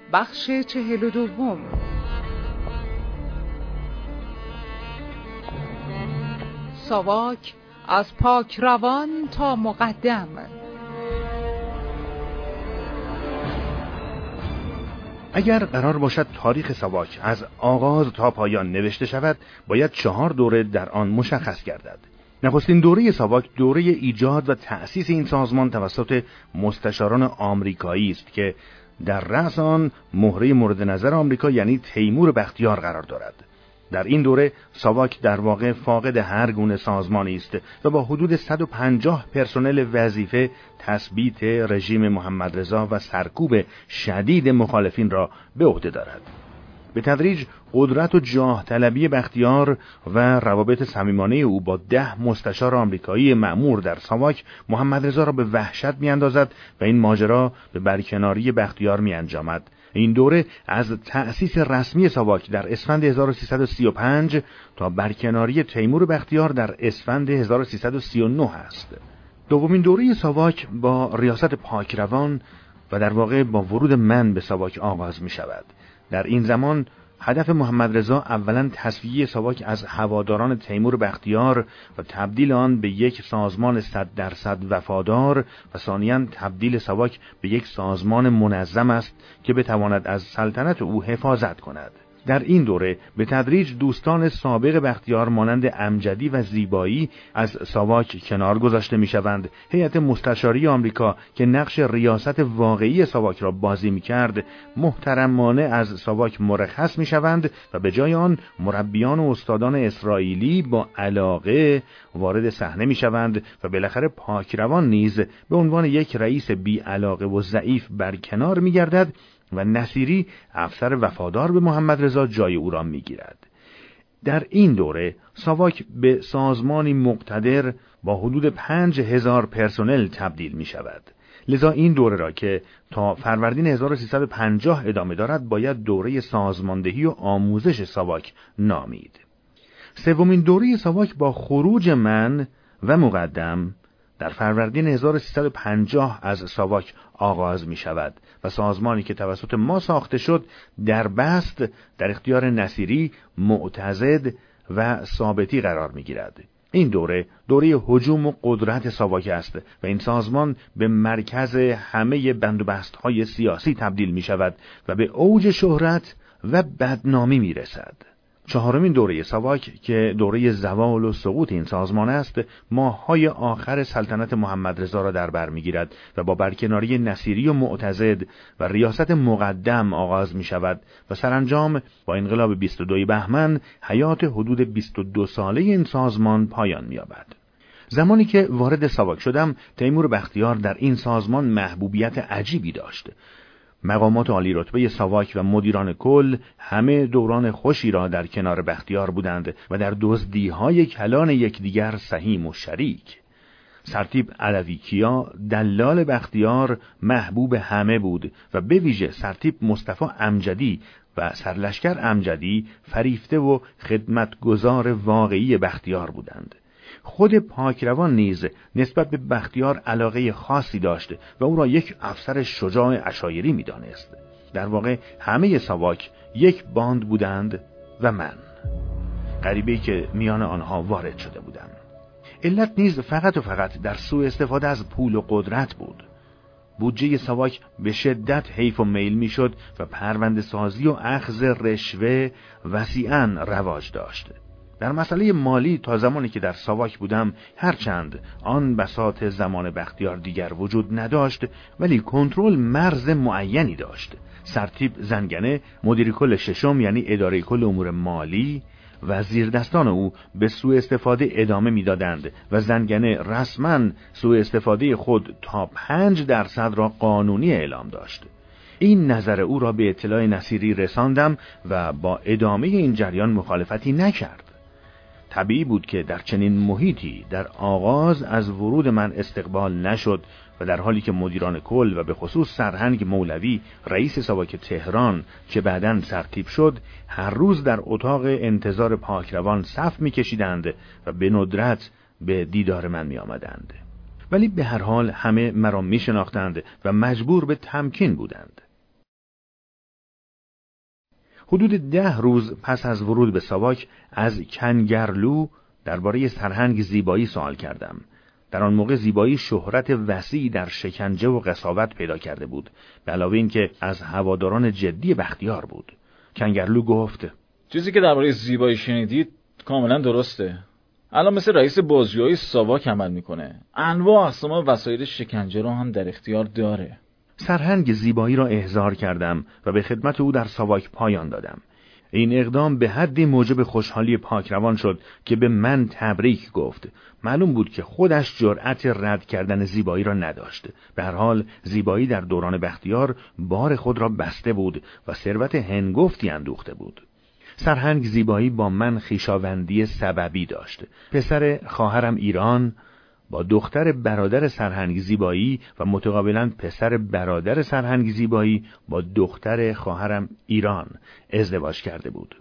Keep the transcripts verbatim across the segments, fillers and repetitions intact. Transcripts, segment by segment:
بخش چهل و دوم. ساواک از پاک روان تا مقدم. اگر قرار باشد تاریخ ساواک از آغاز تا پایان نوشته شود، باید چهار دوره در آن مشخص گردد. نخستین دوره ساواک دوره ایجاد و تأسیس این سازمان توسط مستشاران آمریکایی است که در رأس آن مهره مورد نظر آمریکا یعنی تیمور بختیار قرار دارد. در این دوره ساواک در واقع فاقد هر گونه سازمانی است و با حدود صد و پنجاه پرسنل وظیفه تثبیت رژیم محمد رضا و سرکوب شدید مخالفین را به عهده دارد. به تدریج قدرت و جاه طلبی بختیار و روابط صمیمانه او با ده مستشار آمریکایی مأمور در ساواک محمد رضا را به وحشت میاندازد و این ماجرا به برکناری بختیار میانجامد. این دوره از تأسیس رسمی ساواک در اسفند هزار و سیصد و سی و پنج تا برکناری تیمور بختیار در اسفند هزار و سیصد و سی و نه است. دومین دوره ساواک با ریاست پاکروان و در واقع با ورود من به ساواک آغاز می شود. در این زمان هدف محمد رضا اولا تصفیه ساواک از هواداران تیمور بختیار و تبدیل آن به یک سازمان صد درصد وفادار و ثانیاً تبدیل ساواک به یک سازمان منظم است که بتواند از سلطنت او حفاظت کند. در این دوره به تدریج دوستان سابق بختیار مانند امجدی و زیبایی از ساواک کنار گذاشته می‌شوند. هیئت مستشاری آمریکا که نقش ریاست واقعی ساواک را بازی می‌کرد، محترمانه از ساواک مرخص می‌شوند و به جای آن مربیان و استادان اسرائیلی با علاقه وارد صحنه می‌شوند و بالاخره پاکروان نیز به عنوان یک رئیس بی علاقه و ضعیف برکنار می‌گردد و نصیری افسر وفادار به محمد رضا جای او را میگیرد. در این دوره ساواک به سازمانی مقتدر با حدود پنج هزار پرسنل تبدیل می شود. لذا این دوره را که تا فروردین هزار و سیصد و پنجاه ادامه دارد باید دوره سازماندهی و آموزش ساواک نامید. سومین دوره ساواک با خروج من و مقدم در فروردین هزار و سیصد و پنجاه از ساواک آغاز می شود و سازمانی که توسط ما ساخته شد در بست در اختیار نصیری، معتضد و ثابتی قرار می گیرد. این دوره دوره هجوم و قدرت ساواک است و این سازمان به مرکز همه بند و بست‌های سیاسی تبدیل می شود و به اوج شهرت و بدنامی می رسد. چهارمین دوره ساواک که دوره زوال و سقوط این سازمان است، ماه‌های آخر سلطنت محمد رضا را در بر می‌گیرد و با برکناری نصیری و معتضد و ریاست مقدم آغاز می‌شود و سرانجام با انقلاب بیست و دو بهمن حیات حدود بیست و دو ساله این سازمان پایان می‌یابد. زمانی که وارد ساواک شدم، تیمور بختیار در این سازمان محبوبیت عجیبی داشت. مقامات عالی رتبه ساواک و مدیران کل همه دوران خوشی را در کنار بختیار بودند و در دزدی‌های کلان یکدیگر سهیم و شریک. سرتیپ علوی کیا دلال بختیار محبوب همه بود و به ویژه سرتیپ مصطفی امجدی و سرلشکر امجدی فریفته و خدمتگزار واقعی بختیار بودند. خود پاکروان نیز نسبت به بختیار علاقه خاصی داشت و او را یک افسر شجاع عشایری می دانست. در واقع همه ساواک یک باند بودند و من غریبه‌ای که میان آنها وارد شده بودم. علت نیز فقط و فقط در سوء استفاده از پول و قدرت بود. بودجه ساواک به شدت حیف و میل می شد و پرونده سازی و اخذ رشوه وسیعاً رواج داشت. در مسئله مالی تا زمانی که در ساواک بودم، هرچند آن بساط زمان بختیار دیگر وجود نداشت، ولی کنترل مرز معینی داشت. سرتیپ زنگنه مدیر کل ششم یعنی اداره کل امور مالی و زیردستان او به سوء استفاده ادامه میدادند و زنگنه رسما سوء استفاده خود تا پنج درصد را قانونی اعلام داشت. این نظر او را به اطلاع نصیری رساندم و با ادامه این جریان مخالفتی نکرد. طبیعی بود که در چنین محیطی در آغاز از ورود من استقبال نشد و در حالی که مدیران کل و به خصوص سرهنگ مولوی رئیس ساواک تهران که بعداً سرتیپ شد هر روز در اتاق انتظار پاکروان صف می‌کشیدند و به ندرت به دیدار من می‌آمدند. ولی به هر حال همه مرا می‌شناختند و مجبور به تمکین بودند. حدود ده روز پس از ورود به ساواک از کنگرلو درباره سرهنگ زیبایی سوال کردم. در آن موقع زیبایی شهرت وسیعی در شکنجه و قساوت پیدا کرده بود، به علاوه این که از هواداران جدی بختیار بود. کنگرلو گفت: چیزی که درباره زیبایی شنیدید کاملا درسته. الان مثل رئیس بازجویی ساواک عمل میکنه. انواع اقسام وسایل شکنجه رو هم در اختیار داره. سرهنگ زیبایی را احضار کردم و به خدمت او در ساواک پایان دادم. این اقدام به حدی موجب خوشحالی پاکروان شد که به من تبریک گفت. معلوم بود که خودش جرأت رد کردن زیبایی را نداشت. به هر حال زیبایی در دوران بختیار بار خود را بسته بود و ثروت هنگفتی اندوخته بود. سرهنگ زیبایی با من خویشاوندی سببی داشت. پسر خواهرم ایران با دختر برادر سرهنگ زیبایی و متقابلا پسر برادر سرهنگ زیبایی با دختر خواهرم ایران ازدواج کرده بود.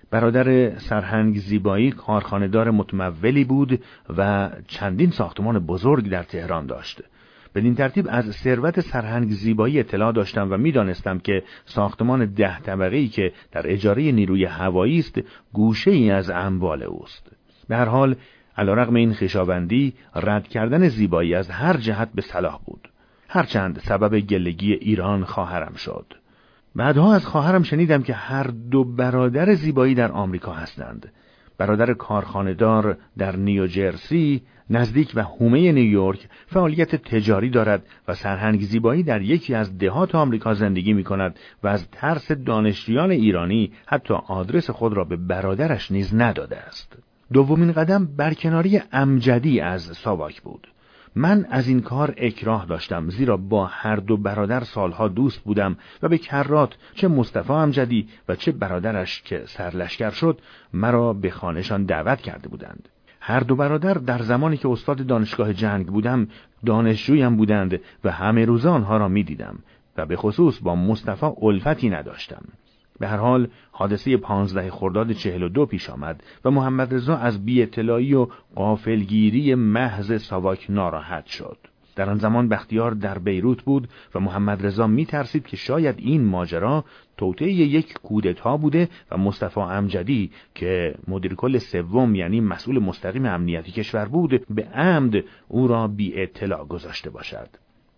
برادر سرهنگ زیبایی کارخانه‌دار متمولی بود و چندین ساختمان بزرگ در تهران داشت. بدین ترتیب از ثروت سرهنگ زیبایی اطلاع داشتم و می‌دانستم که ساختمان ده طبقه‌ای که در اجاره نیروی هوایی است گوشه‌ای از اموال اوست. به هر حال علیرغم این خویشاوندی رد کردن زیبایی از هر جهت به صلاح بود، هرچند سبب گلگی ایران خواهرم شد. بعدها از خواهرم شنیدم که هر دو برادر زیبایی در آمریکا هستند. برادر کارخانه‌دار در نیوجرسی نزدیک و هومه نیویورک فعالیت تجاری دارد و سرهنگ زیبایی در یکی از دهات آمریکا زندگی می کند و از ترس دانشجویان ایرانی حتی آدرس خود را به برادرش نیز نداده است. دومین قدم برکناری امجدی از ساواک بود. من از این کار اکراه داشتم، زیرا با هر دو برادر سالها دوست بودم و به کرات چه مصطفی امجدی و چه برادرش که سرلشکر شد مرا به خانه‌شان دعوت کرده بودند. هر دو برادر در زمانی که استاد دانشگاه جنگ بودم دانشجویم بودند و همه روز آنها را می دیدم و به خصوص با مصطفی الفتی نداشتم. به هر حال حادثه پانزده خرداد چهل و دو پیش آمد و محمد رضا از بی اطلاعی و غافلگیری محض ساواک ناراحت شد. در آن زمان بختیار در بیروت بود و محمد رضا می ترسید که شاید این ماجرا توطئه یک کودتا بوده و مصطفی امجدی که مدیر کل سوم یعنی مسئول مستقیم امنیتی کشور بود به عمد او را بی اطلاع گذاشته باشد.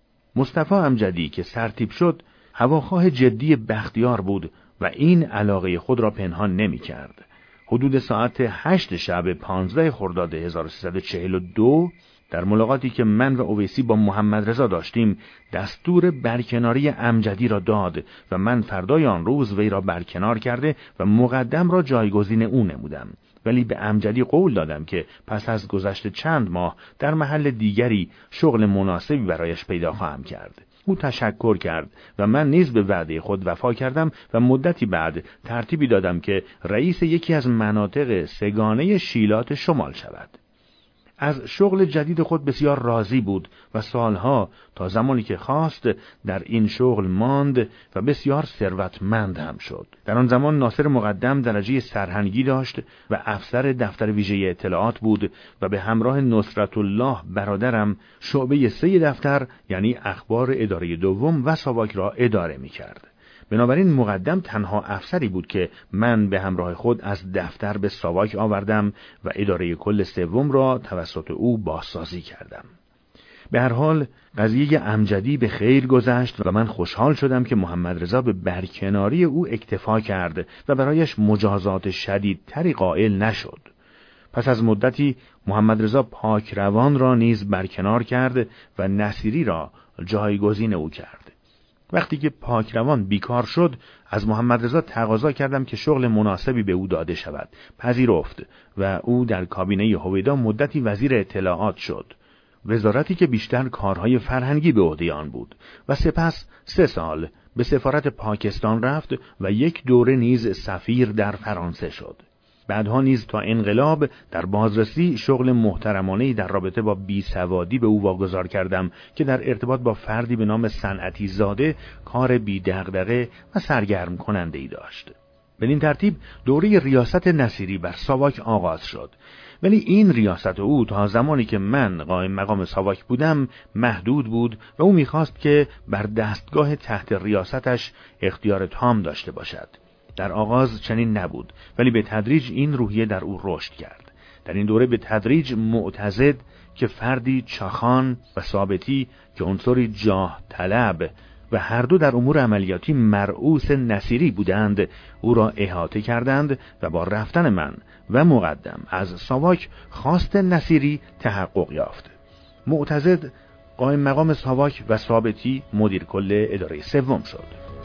مصطفی امجدی که سرتیپ شد هواخواه جدی بختیار بود و این علاقه خود را پنهان نمی کرد. حدود ساعت هشت شب پانزده خرداد هزار و سیصد و چهل و دو در ملاقاتی که من و اویسی با محمد رضا داشتیم دستور برکناری امجدی را داد و من فردای آن روز وی را برکنار کرده و مقدم را جایگزین او نمودم، ولی به امجدی قول دادم که پس از گذشت چند ماه در محل دیگری شغل مناسبی برایش پیدا خواهم کرد. او تشکر کرد و من نیز به وعده خود وفا کردم و مدتی بعد ترتیبی دادم که رئیس یکی از مناطق سگانه شیلات شمال شود. از شغل جدید خود بسیار راضی بود و سالها تا زمانی که خواست در این شغل ماند و بسیار ثروتمند هم شد. در آن زمان ناصر مقدم درجه سرهنگی داشت و افسر دفتر ویژه اطلاعات بود و به همراه نصرت الله برادرم شعبه سه دفتر یعنی اخبار اداره دوم و ساواک را اداره می کرد. بنابراین مقدم تنها افسری بود که من به همراه خود از دفتر به ساواک آوردم و اداره کل سوم را توسط او بازسازی کردم. به هر حال قضیه امجدی به خیر گذشت و من خوشحال شدم که محمد رضا به برکناری او اکتفا کرد و برایش مجازات شدیدتری قائل نشد. پس از مدتی محمد رضا پاکروان را نیز برکنار کرد و نصیری را جایگزین او کرد. وقتی که پاکروان بیکار شد از محمد رضا تقاضا کردم که شغل مناسبی به او داده شود. پذیرفت و او در کابینه هویدا مدتی وزیر اطلاعات شد، وزارتی که بیشتر کارهای فرهنگی به عهده آن بود، و سپس سه سال به سفارت پاکستان رفت و یک دوره نیز سفیر در فرانسه شد. بعدها نیز تا انقلاب در بازرسی شغل محترمانه‌ای در رابطه با بیسوادی به او واگذار کردم که در ارتباط با فردی به نام صنعتی زاده کار بی دغدغه و سرگرم کننده‌ای داشت. بدین ترتیب دوره ریاست نصیری بر ساواک آغاز شد، ولی این ریاست او تا زمانی که من قائم مقام ساواک بودم محدود بود و او می‌خواست که بر دستگاه تحت ریاستش اختیار تام داشته باشد. در آغاز چنین نبود، ولی به تدریج این روحیه در او رشد کرد. در این دوره به تدریج معتضد که فردی چاخان و ثابتی که عنصری جاه طلب و هر دو در امور عملیاتی مرعوس نصیری بودند، او را احاطه کردند و با رفتن من و مقدم از ساواک خواست نصیری تحقق یافت. معتضد قائم مقام ساواک و ثابتی مدیر کل اداره سوم شد.